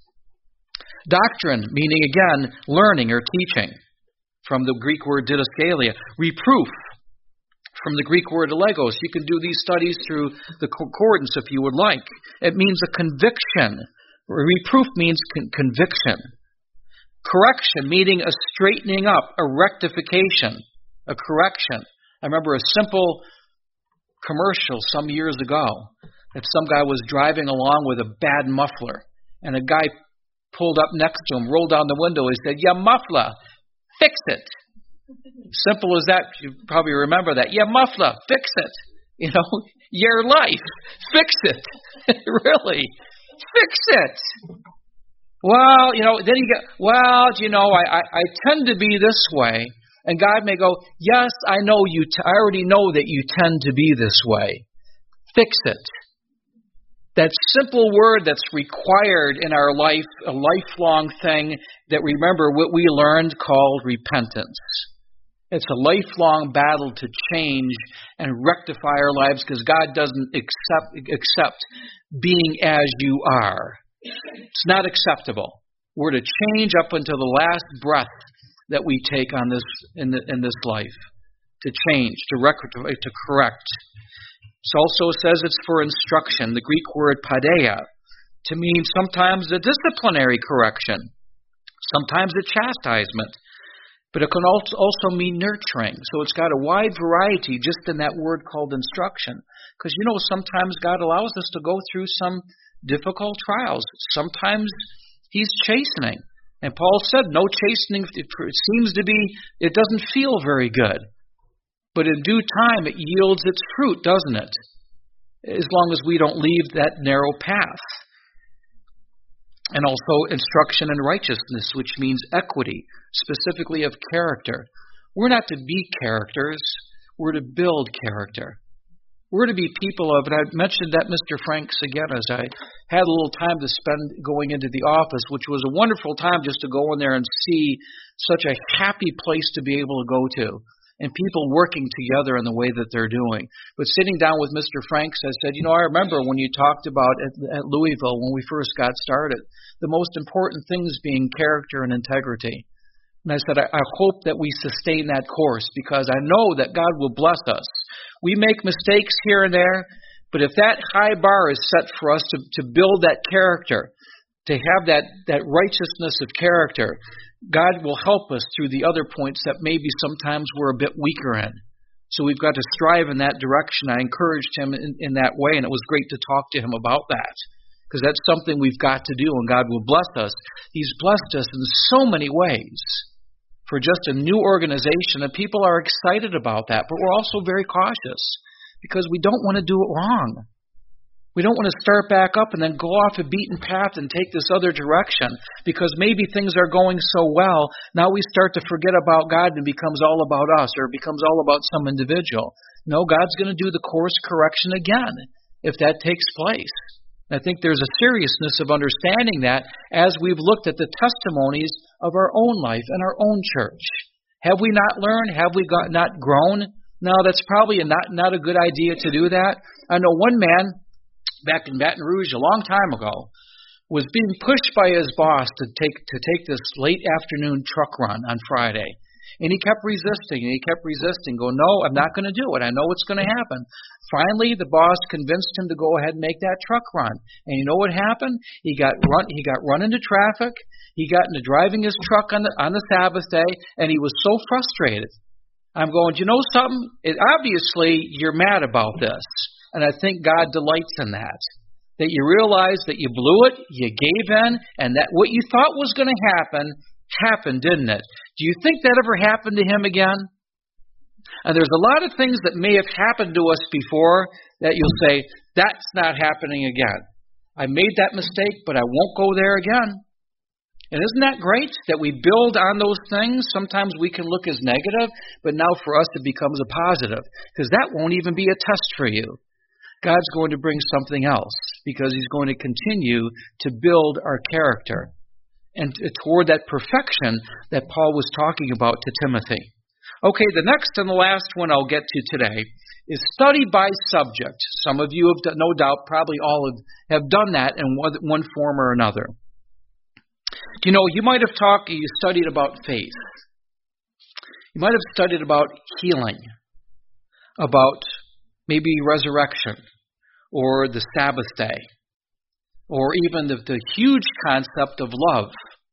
Doctrine, meaning again, learning or teaching, from the Greek word didaskalia. Reproof, from the Greek word allegos. You can do these studies through the concordance if you would like. It means a conviction. Reproof means con- conviction. Correction, meaning a straightening up, a rectification, a correction. I remember a simple commercial some years ago that some guy was driving along with a bad muffler, and a guy pulled up next to him, rolled down the window, and said, "Yeah, muffler, fix it." Simple as that. You probably remember that. "Yeah, muffler, fix it." You know, your life, fix it. Really, fix it. Well, you know, then you get, well, you know, I, I, I tend to be this way. And God may go, yes, I know you, t- I already know that you tend to be this way. Fix it. That simple word that's required in our life, a lifelong thing that, remember, what we learned called repentance. It's a lifelong battle to change and rectify our lives, because God doesn't accept, accept being as you are. It's not acceptable. We're to change up until the last breath that we take on this in, the, in this life. To change, to rectify, to correct. It also says it's for instruction. The Greek word paideia, to mean sometimes a disciplinary correction, sometimes a chastisement, but it can also mean nurturing. So it's got a wide variety just in that word called instruction. Because, you know, sometimes God allows us to go through some difficult trials. Sometimes He's chastening. And Paul said, no chastening, it seems to be, it doesn't feel very good. But in due time, it yields its fruit, doesn't it? As long as we don't leave that narrow path. And also instruction in righteousness, which means equity, specifically of character. We're not to be characters, we're to build character. We're to be people of, and I mentioned that Mister Franks again as I had a little time to spend going into the office, which was a wonderful time just to go in there and see such a happy place to be able to go to, and people working together in the way that they're doing. But sitting down with Mister Franks, I said, you know, I remember when you talked about at, at Louisville, when we first got started, the most important things being character and integrity. And I said, I, I hope that we sustain that course, because I know that God will bless us. We make mistakes here and there, but if that high bar is set for us to, to build that character, to have that, that righteousness of character, God will help us through the other points that maybe sometimes we're a bit weaker in. So we've got to strive in that direction. I encouraged him in, in that way, and it was great to talk to him about that, because that's something we've got to do, and God will bless us. He's blessed us in so many ways for just a new organization, and people are excited about that, but we're also very cautious because we don't want to do it wrong. We don't want to start back up and then go off a beaten path and take this other direction because maybe things are going so well, now we start to forget about God and it becomes all about us, or it becomes all about some individual. No, God's going to do the course correction again if that takes place. I think there's a seriousness of understanding that as we've looked at the testimonies of our own life and our own church. Have we not learned? Have we got not grown? No, that's probably a not, not a good idea to do that. I know one man back in Baton Rouge a long time ago was being pushed by his boss to take to take this late afternoon truck run on Friday. And he kept resisting, and he kept resisting, going, no, I'm not going to do it. I know what's going to happen. Finally, the boss convinced him to go ahead and make that truck run. And you know what happened? He got run He got run into traffic. He got into driving his truck on the on the Sabbath day, and he was so frustrated. I'm going, do you know something? It, obviously, you're mad about this. And I think God delights in that. that you realized that you blew it, you gave in, and that what you thought was going to happen, happened, didn't it? Do you think that ever happened to him again? And there's a lot of things that may have happened to us before that you'll say, that's not happening again. I made that mistake, but I won't go there again. And isn't that great that we build on those things? Sometimes we can look as negative, but now for us it becomes a positive, because that won't even be a test for you. God's going to bring something else, because He's going to continue to build our character and toward that perfection that Paul was talking about to Timothy. Okay, the next and the last one I'll get to today is study by subject. Some of you have, no doubt, probably all have, have done that in one, one form or another. You know, you might have talked, you studied about faith. You might have studied about healing, about maybe resurrection, or the Sabbath day, or even the, the huge concept of love,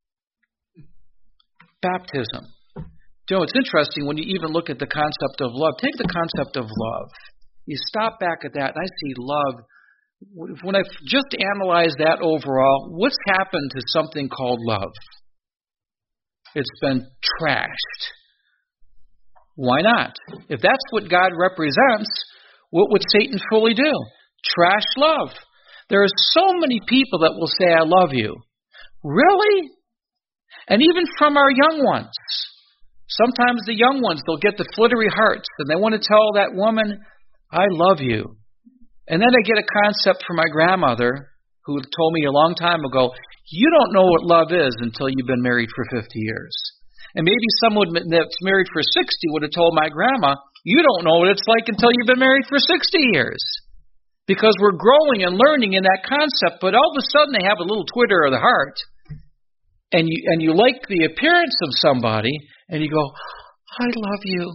baptism. You know, it's interesting when you even look at the concept of love. Take the concept of love. You stop back at that, and I see love. When I just analyze that overall, what's happened to something called love? It's been trashed. Why not? If that's what God represents, what would Satan fully do? Trash love. There are so many people that will say, I love you. Really? And even from our young ones. Sometimes the young ones, they'll get the flittery hearts, and they want to tell that woman, I love you. And then I get a concept from my grandmother, who told me a long time ago, you don't know what love is until you've been married for fifty years. And maybe someone that's married for sixty would have told my grandma, you don't know what it's like until you've been married for sixty years. Because we're growing and learning in that concept, but all of a sudden they have a little twitter of the heart, and you and you like the appearance of somebody, and you go, I love you.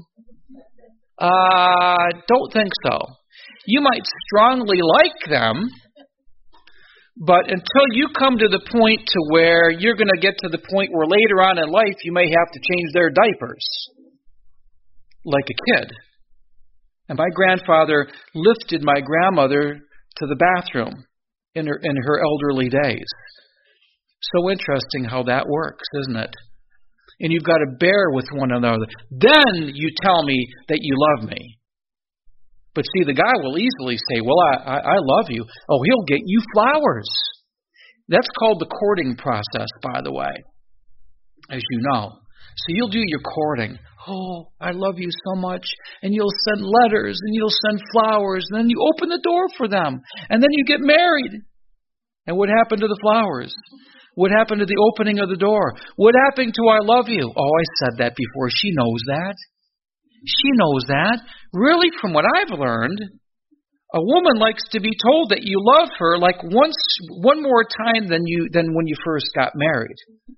Uh, don't think so. You might strongly like them, but until you come to the point to where you're going to get to the point where later on in life you may have to change their diapers, like a kid. And my grandfather lifted my grandmother to the bathroom in her in her elderly days. So interesting how that works, isn't it? And you've got to bear with one another. Then you tell me that you love me. But see, the guy will easily say, well, I, I, I love you. Oh, he'll get you flowers. That's called the courting process, by the way, as you know. So you'll do your courting. Oh, I love you so much. And you'll send letters, and you'll send flowers, and then you open the door for them. And then you get married. And what happened to the flowers? What happened to the opening of the door? What happened to I love you? Oh, I said that before. She knows that. She knows that. Really, from what I've learned, a woman likes to be told that you love her like once, one more time than you than when you first got married.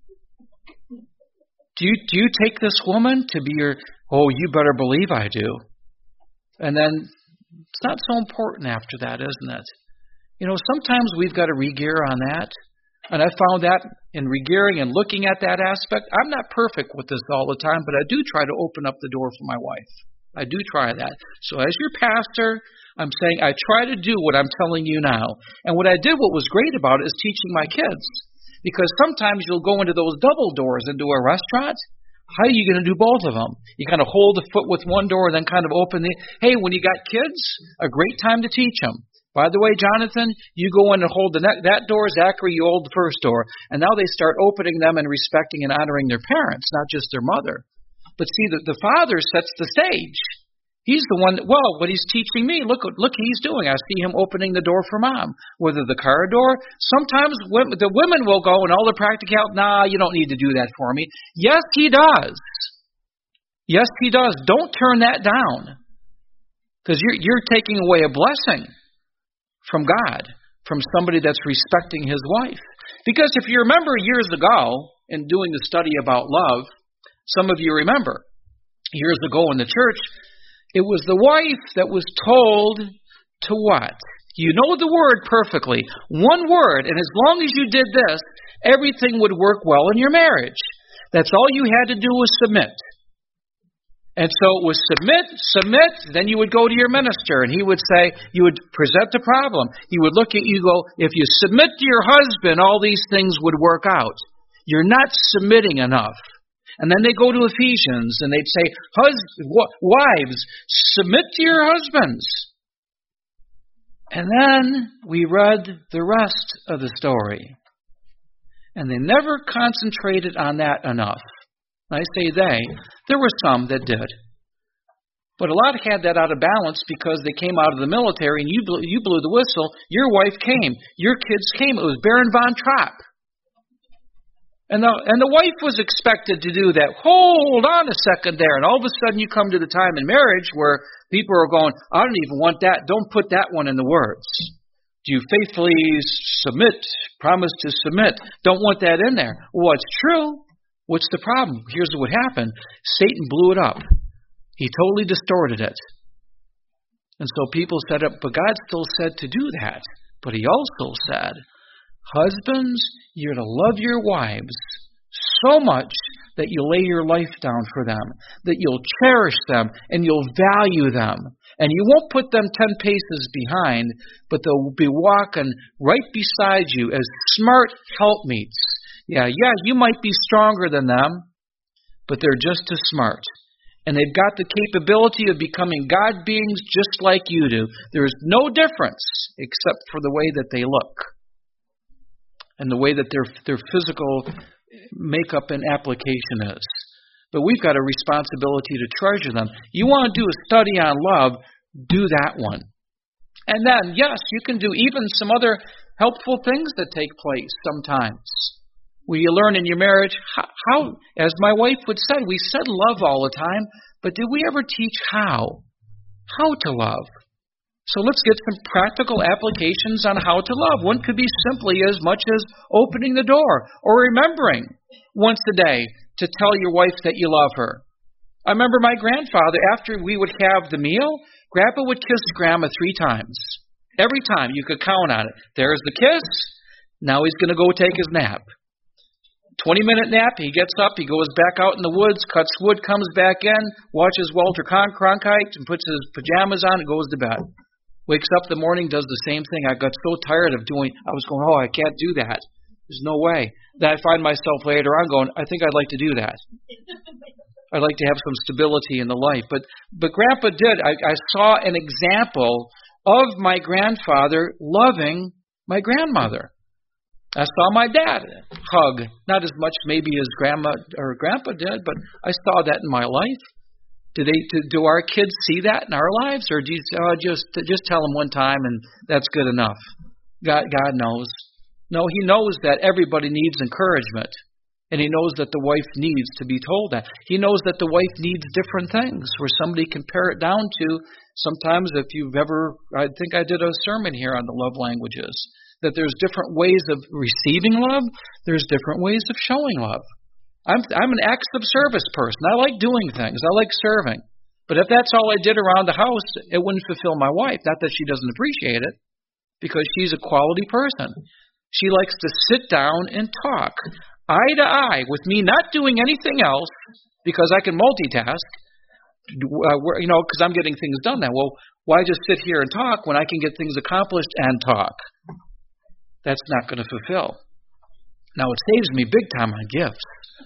Do you do you take this woman to be your? Oh, you better believe I do. And then it's not so important after that, isn't it? You know, sometimes we've got to re-gear on that. And I found that in regearing and looking at that aspect, I'm not perfect with this all the time, but I do try to open up the door for my wife. I do try that. So as your pastor, I'm saying I try to do what I'm telling you now. And what I did, what was great about it, is teaching my kids. Because sometimes you'll go into those double doors into a restaurant. How are you going to do both of them? You kind of hold the foot with one door and then kind of open the... Hey, when you got kids, a great time to teach them. By the way, Jonathan, you go in and hold the ne- that door. Zachary, you hold the first door. And now they start opening them and respecting and honoring their parents, not just their mother. But see, the, the father sets the stage. He's the one that, well, what he's teaching me, look look he's doing. I see him opening the door for mom. Whether the car door, sometimes women, the women will go and all the practicality, nah, you don't need to do that for me. Yes, he does. Yes, he does. Don't turn that down. Because you're, you're taking away a blessing from God, from somebody that's respecting his wife. Because if you remember years ago, in doing the study about love, some of you remember, years ago in the church, it was the wife that was told to what? You know the word perfectly. One word, and as long as you did this, everything would work well in your marriage. That's all you had to do was submit. And so it was submit, submit, then you would go to your minister, and he would say, you would present the problem. He would look at you and go, if you submit to your husband, all these things would work out. You're not submitting enough. And then they go to Ephesians, and they'd say, Hus- wives, submit to your husbands. And then we read the rest of the story. And they never concentrated on that enough. I say they. There were some that did. But a lot had that out of balance because they came out of the military and you blew, you blew the whistle. Your wife came. Your kids came. It was Baron von Trapp. And the, and the wife was expected to do that. Hold on a second there. And all of a sudden you come to the time in marriage where people are going, I don't even want that. Don't put that one in the words. Do you faithfully submit? Promise to submit. Don't want that in there. Well, it's true. What's the problem? Here's what happened. Satan blew it up. He totally distorted it. And so people said, but God still said to do that. But he also said, husbands, you're to love your wives so much that you'll lay your life down for them, that you'll cherish them, and you'll value them. And you won't put them ten paces behind, but they'll be walking right beside you as smart helpmeets. Yeah, yeah, you might be stronger than them, but they're just as smart. And they've got the capability of becoming God beings just like you do. There's no difference except for the way that they look and the way that their their physical makeup and application is. But we've got a responsibility to treasure them. You want to do a study on love, do that one. And then, yes, you can do even some other helpful things that take place sometimes. Will you learn in your marriage how, how, as my wife would say, we said love all the time, but did we ever teach how? How to love. So let's get some practical applications on how to love. One could be simply as much as opening the door or remembering once a day to tell your wife that you love her. I remember my grandfather, after we would have the meal, Grandpa would kiss Grandma three times. Every time. You could count on it. There's the kiss. Now he's going to go take his nap. twenty-minute nap, he gets up, he goes back out in the woods, cuts wood, comes back in, watches Walter Cronkite, and puts his pajamas on and goes to bed. Wakes up in the morning, does the same thing. I got so tired of doing, I was going, oh, I can't do that. There's no way. Then I find myself later on going, I think I'd like to do that. I'd like to have some stability in the life. But but Grandpa did. I, I saw an example of my grandfather loving my grandmother. I saw my dad hug, not as much maybe as Grandma or Grandpa did, but I saw that in my life. Do they? Do, do our kids see that in our lives, or do you uh, just just tell them one time and that's good enough? God, God knows. No, He knows that everybody needs encouragement, and He knows that the wife needs to be told that. He knows that the wife needs different things, where somebody can pare it down to. Sometimes, if you've ever, I think I did a sermon here on the love languages. That there's different ways of receiving love. There's different ways of showing love. I'm I'm an acts of service person. I like doing things. I like serving. But if that's all I did around the house, it wouldn't fulfill my wife. Not that she doesn't appreciate it, because she's a quality person. She likes to sit down and talk, eye to eye, with me not doing anything else, because I can multitask, uh, you know, because I'm getting things done now. Well, why just sit here and talk when I can get things accomplished and talk? That's not going to fulfill. Now, it saves me big time on gifts.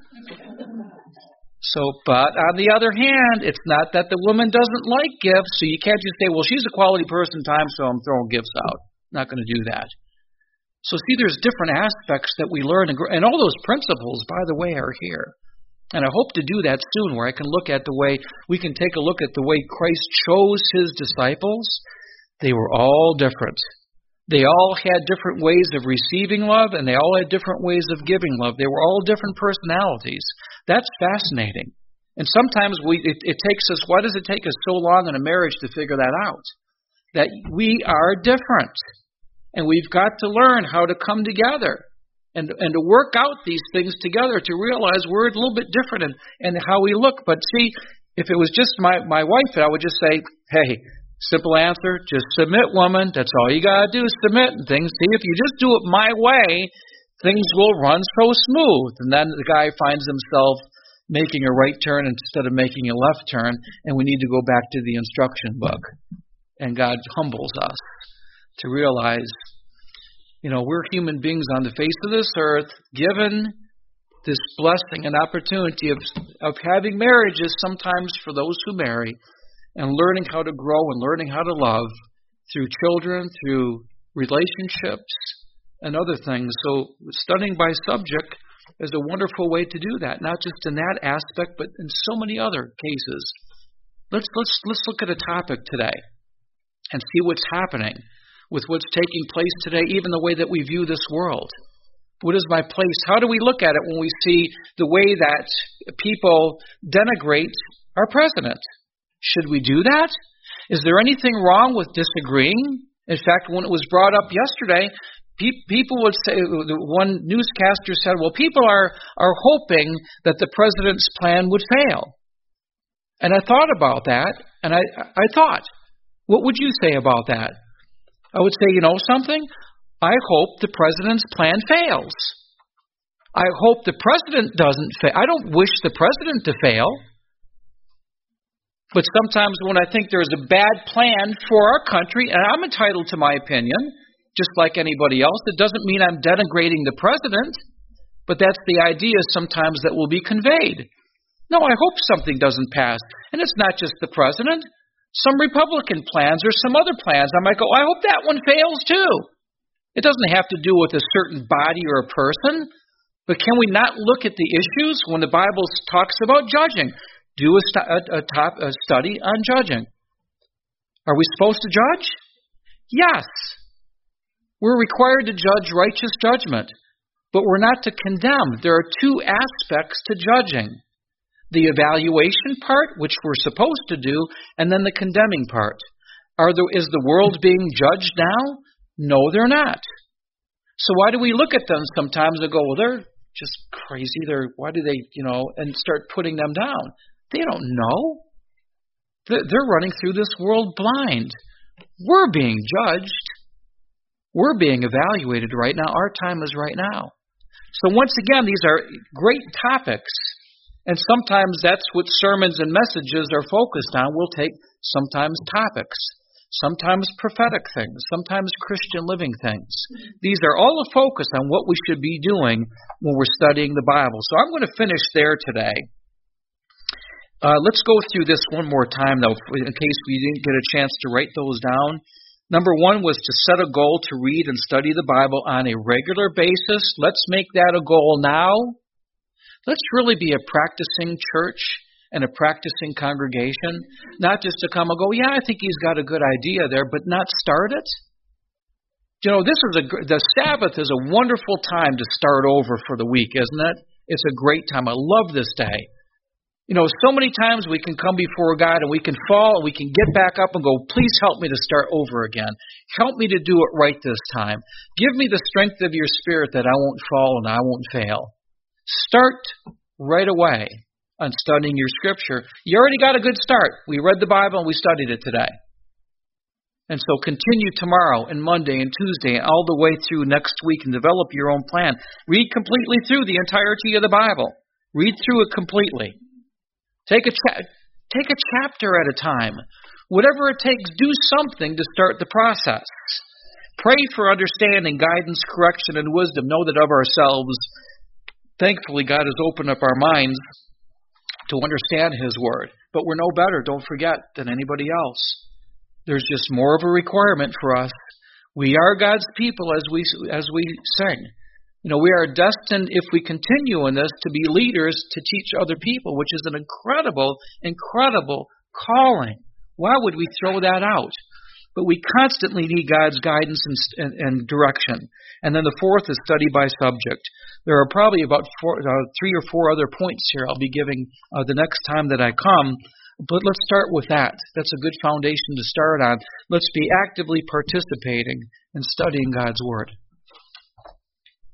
So, but on the other hand, it's not that the woman doesn't like gifts, so you can't just say, well, she's a quality person time, so I'm throwing gifts out. Not going to do that. So, see, there's different aspects that we learn, and, and all those principles, by the way, are here. And I hope to do that soon, where I can look at the way, we can take a look at the way Christ chose His disciples. They were all different. They all had different ways of receiving love, and they all had different ways of giving love. They were all different personalities. That's fascinating. And sometimes we it, it takes us, why does it take us so long in a marriage to figure that out? That we are different. And we've got to learn how to come together and, and to work out these things together to realize we're a little bit different in, in how we look. But see, if it was just my, my wife, I would just say, hey, simple answer, just submit, woman. That's all you got to do is submit and things. See, if you just do it my way, things will run so smooth. And then the guy finds himself making a right turn instead of making a left turn, and we need to go back to the instruction book. And God humbles us to realize, you know, we're human beings on the face of this earth, given this blessing and opportunity of, of having marriages sometimes for those who marry, and learning how to grow and learning how to love through children, through relationships, and other things. So studying by subject is a wonderful way to do that, not just in that aspect, but in so many other cases. Let's let's let's look at a topic today and see what's happening with what's taking place today, even the way that we view this world. What is my place? How do we look at it when we see the way that people denigrate our president? Should we do that? Is there anything wrong with disagreeing? In fact, when it was brought up yesterday, pe- people would say, one newscaster said, well, people are, are hoping that the president's plan would fail. And I thought about that, and I, I thought, what would you say about that? I would say, you know something? I hope the president's plan fails. I hope the president doesn't fail. I don't wish the president to fail. But sometimes when I think there's a bad plan for our country, and I'm entitled to my opinion, just like anybody else, it doesn't mean I'm denigrating the president, but that's the idea sometimes that will be conveyed. No, I hope something doesn't pass. And it's not just the president. Some Republican plans or some other plans, I might go, I hope that one fails too. It doesn't have to do with a certain body or a person, but can we not look at the issues when the Bible talks about judging? Do a, stu- a, a, top, a study on judging. Are we supposed to judge? Yes. We're required to judge righteous judgment, but we're not to condemn. There are two aspects to judging. The evaluation part, which we're supposed to do, and then the condemning part. Are there, is the world being judged now? No, they're not. So why do we look at them sometimes and go, well, they're just crazy. They're why do they, you know, and start putting them down? They don't know. They're running through this world blind. We're being judged. We're being evaluated right now. Our time is right now. So once again, these are great topics. And sometimes that's what sermons and messages are focused on. We'll take sometimes topics, sometimes prophetic things, sometimes Christian living things. These are all a focus on what we should be doing when we're studying the Bible. So I'm going to finish there today. Uh, let's go through this one more time, though, in case we didn't get a chance to write those down. Number one was to set a goal to read and study the Bible on a regular basis. Let's make that a goal now. Let's really be a practicing church and a practicing congregation, not just to come and go, yeah, I think he's got a good idea there, but not start it. You know, this is a the Sabbath is a wonderful time to start over for the week, isn't it? It's a great time. I love this day. You know, so many times we can come before God and we can fall and we can get back up and go, please help me to start over again. Help me to do it right this time. Give me the strength of your Spirit that I won't fall and I won't fail. Start right away on studying your Scripture. You already got a good start. We read the Bible and we studied it today. And so continue tomorrow and Monday and Tuesday and all the way through next week and develop your own plan. Read completely through the entirety of the Bible. Read through it completely. Take a cha- take a chapter at a time. Whatever it takes, do something to start the process. Pray for understanding, guidance, correction, and wisdom. Know that of ourselves, thankfully, God has opened up our minds to understand His Word. But we're no better, don't forget, than anybody else. There's just more of a requirement for us. We are God's people as we as we sing. You know, we are destined, if we continue in this, to be leaders to teach other people, which is an incredible, incredible calling. Why would we throw that out? But we constantly need God's guidance and, and, and direction. And then the fourth is study by subject. There are probably about four, uh, three or four other points here I'll be giving uh, the next time that I come. But let's start with that. That's a good foundation to start on. Let's be actively participating in studying God's Word.